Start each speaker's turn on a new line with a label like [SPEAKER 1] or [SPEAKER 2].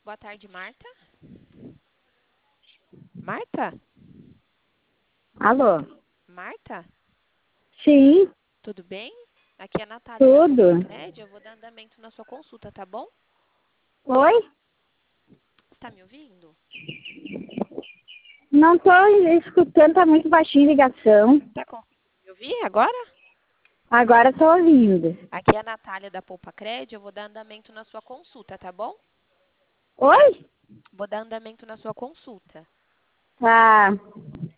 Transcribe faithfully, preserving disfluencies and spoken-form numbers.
[SPEAKER 1] Boa tarde, Marta. Marta?
[SPEAKER 2] Alô?
[SPEAKER 1] Marta?
[SPEAKER 2] Sim,
[SPEAKER 1] Tudo bem? Aqui é a Natália da
[SPEAKER 2] tudo.
[SPEAKER 1] Poupa Eu vou dar andamento na sua consulta, tá bom?
[SPEAKER 2] Oi?
[SPEAKER 1] Está me ouvindo?
[SPEAKER 2] Não tô escutando, tá muito baixinha a ligação.
[SPEAKER 1] Tá conseguindo me ouvir agora?
[SPEAKER 2] Agora tô ouvindo.
[SPEAKER 1] Aqui é a Natália da Poupa Eu vou dar andamento na sua consulta, tá bom?
[SPEAKER 2] Oi?
[SPEAKER 1] Vou dar andamento na sua consulta.
[SPEAKER 2] Tá.